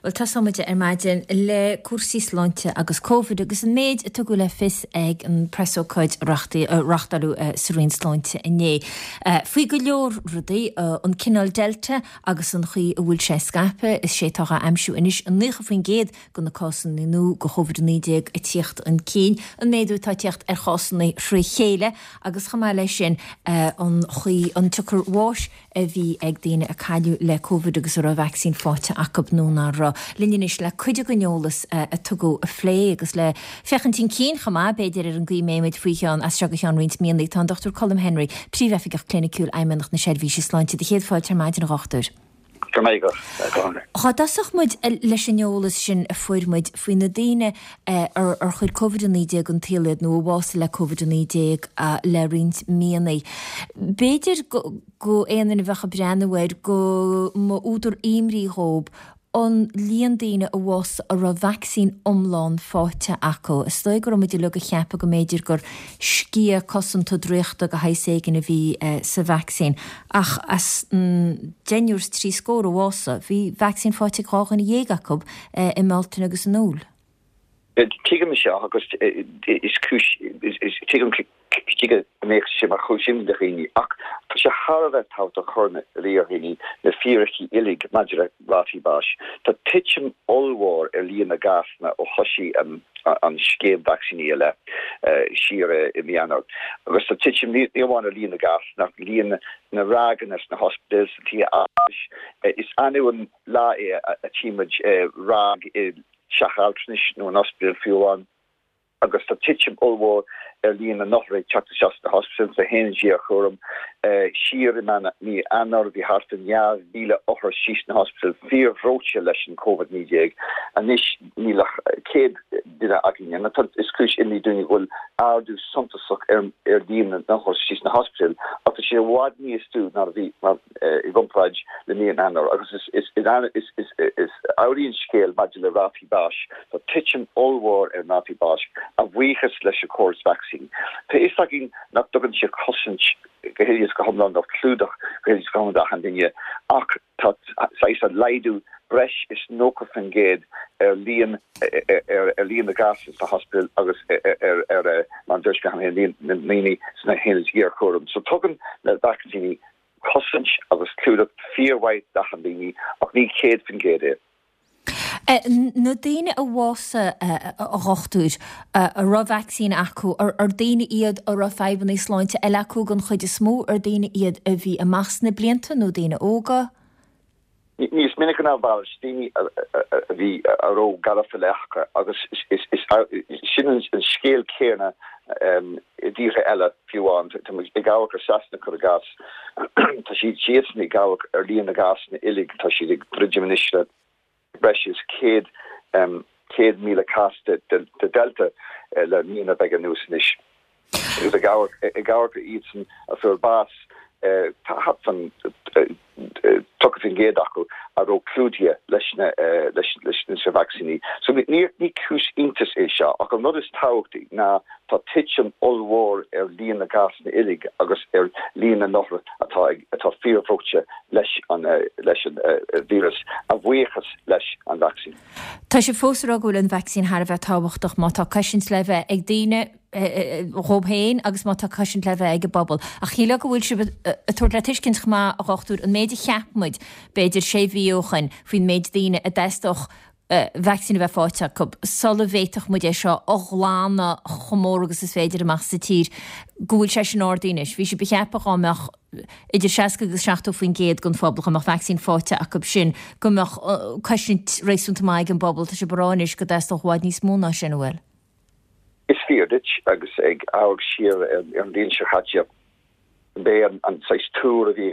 Well tá somuide maidin le cuasaí sláinte agus COVID agus an méid a tugu le fis ag an presócáid rachtalú sarín sláinte inné. Fuoi go leor rudaí an cinál delta agus an chuí a bhfuil sé scape is sé tácha amsú inis an nucha faoin géad go na cásan nú go COVID-19 a tíocht an cín an méadú tá tíocht ar chásanna srí chéile agus chamá lei sin an chuí an tucur bháis a bhí ag daine a caiú le COVID agus ar a vaccín fáte acab nóna ra. Linnis le chuide go neolalas a tugu a phlé agus le fechantín cín chamá beidir ar an gí méid faoián as se go chean rint mianlaí tá Dr. Colm Henry príomhefigach clinicúil aimimeach na sérvíse sláinte de chéad fáil tar maidin a gachtúir. Tá dasach muid leis sin neolalas sin a fuirmuid faoin na daine ar chuid COVID-19 an tíad nó bhása le COVID-19 a le rint mianaí. Beidir go éanana bhecha breanahhaid go má údar imrí hób an líon daine a bhás ar a vaccín omláin fáte acu. Is dói gur muidir le go cheappa go méidir gur scia cosanta dríochta go haiségan a bhí sa vaccín. Ach as déniúrs trí scór a bhása, bhí vaccín fáte cáchan i dhéag acu i Maltain agus an úl. Tígam me se agus is cúis is tígam tíga méid sé mar chusim de rií ach tá sé Harvard tá a chorne riorhíní na fíraí ilig madra ráfi báis. Tá titim allhór líon na gasna ó hosí an scéim vacciníile sire i mianna. Agus tá titim níháin líon na gas nach líon na ragannas na hospitals tí is anúan lá a tíimeid rag Shachaltnis no an hospital fiúan agus tá titim allhór líon na nachré teachta na hospital sa hénagí a chóm siar man ní anar bhí hart an jaar bíle ochar síos na hospital fíorróte leis an COVID-19 a níos nílach céad duine agin na is cúis inní dúine bhfuil ardú sontasach ar díana nachar síos na hospital a sé bhád níos tú nar bhí i gompraid le níon anar agus is áíonn scéal maidir le ráfi báis tá titim allhór ar náfi báis a bhuichas leis a córs vaccine. Tá is agin nach dogann sé cosint gohéidir go homland of clúdach gohéidir go homland an dinge ach tá sais a leidú breis is nócha fan géad líon na gases na hospital agus man dúirs go líon naní sna héanaid ar chóm. So tugann le vaccine cosint agus clúdach fíorhaid dachan daoine ach ní céad fan géad Na daine a bhása a ghachtúir a ra vaccín acu ar daine iad a ra feban í sláinte eile acu gan chuid is smó ar daine iad a bhí a masna blianta nó daine óga? Níos minic an ábhar daine a bhí aró garafa leachcha agus sin an scéal céarna díre eile fiúáin i gabhah ar sasna chu a gas tá siad siasna i gabhah ar líon na gas na ilig tá siad ag druidiministre breis céad míle casta de delta le mína bega núsnis. Gus a gabhar go ísan a fuair bás tá hat fan tuchas an géad acu a ró clúdia leis na vaccíní. So ní cúis intas é seo ach an nod is táchtaí ná tá titim allhór ar líon na gas na ilig agus ar líon na nóra atá fíorhróte leis an vírus a bhuichas leis an vaccín. Tá sé fósar a gúil an vaccín har bheith táhachtach má tá caiisint le bheith ag daine róbhéin agus má tá caiisint le bheith ag a bobbal. A chiile go bhfuil si a tuair le tuiscint má a gachtúr an méidir cheapmuid beidir sé bhíochan faoin méid daine a deistoch vaccine bheith fáte cub sola bhéiteach mu é seo ochlána chomór agus is féidir amach sa tír gúil sé sin ádaoinis. Bhí sé becheapach amach idir 60 agus 60 faoin géad gon fáblach amach vaccine fáte a cub sin gomach caiisint rééisúnta maig an bobbal tá sé baránis go deistoch bháid níos móna sin bhfuil. Is feardit agus ag ág siar an dín se hatja bé an 6 túr a bhí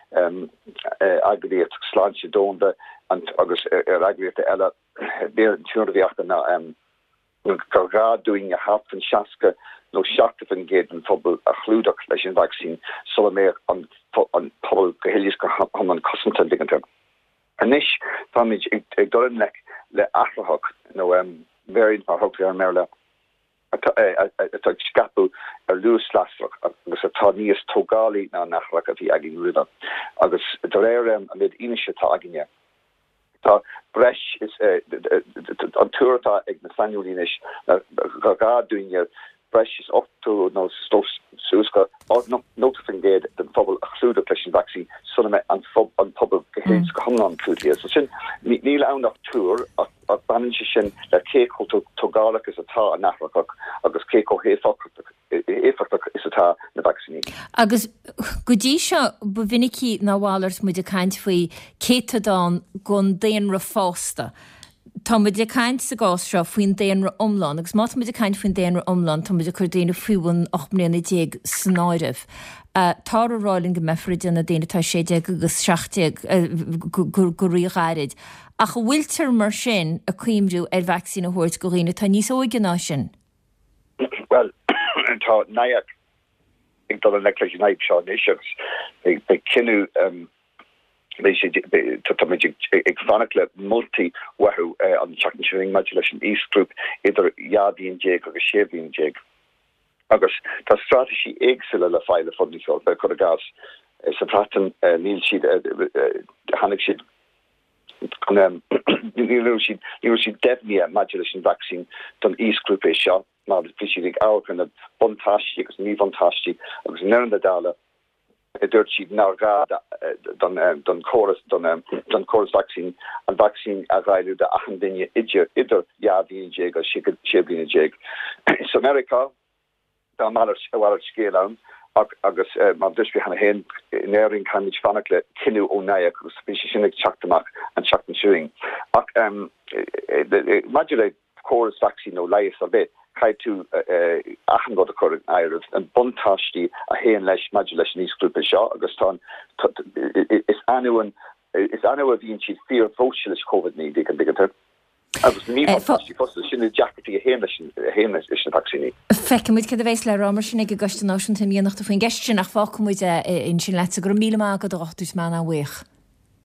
agréat sláinte dónda agus agréat eile bé an túr a bhíachta na garrá doing a hafan seaca nó seachta fan géad an phobal a chlúdach leis an vaccín sola mé an pobal gohéilis go an cosanta diganta. Anis táid ag doran le achlahach nó variant mar hogta ar merle atá scapu ar luas lasfach agus atá níos tógálaí ná nachrach a bhí agin ruda agus do réir a mid inise tá aginne Tá breis is an tuairtá ag na sanúlínis gá dúine breis is 8 nó súsca notafingéad den fphobal a chlúda leis vaccine sunna an pobl gohéid go hamná clúdí. So sin níl annach túr a banan sin le céco tógálaach is atá a nachrach agus céco éfach is atá na vaccine. Agus go dtí seo ba vinnicí náhálairs muid a caint faoi cétadán gon déanra fásta. Tá muid a caint sa gás seo faoin déanra omlán, agus má muid a caint faoin déanra omlán, tá muid a chur déanra fiúin 8 snáideh. Tá a ráling go mefrid na déana tá 6 agus 60 go riáid. Ach bhfuiltar mar sin a cuimrú vaccine a thuirt go riine tá níos óige ná sin. Well, tá naiad ag dul an necleis naib seo nations be cinú ag fannach le multi wahu an Chatham Modulation East Group idir Yardín Jeg agus Shevin Jeg. Agus tá strategy éagsile le fáile fudniáil be chu a gas sa pratan níl siad hannig siad níl siad defnia modulation vaccine don East Group é seo má ag ágan a bontáistí agus ní bontáistí agus nenda dála dúirt siad ná gá don chorus vaccine an vaccine a ghailú de achan duine idir Yardín Jeg a Shevin Jeg. Is America da mar scéil an agus má duspi hanna hen néring kann mit fannach le kinú ó naia agus sinnig chatach an chatan suing. Ach modulate chorus vaccine no leiis a bit cai tú achan god a chor airh an bontáistí a héan leis modulation níosgrúpa seo agus tá is anúan bhíonn siad fear fóisilis COVID-19 dig an digatar. Agus ní fáistí fósil sinna deachtartí a héan is na vaccine. Feicemuid cad a bhééis le rámar sin ag goiste náisiúnta míonnachta faoin geiste nach fácmuid in sin leit a gur 1000 go 8 mána bhuich.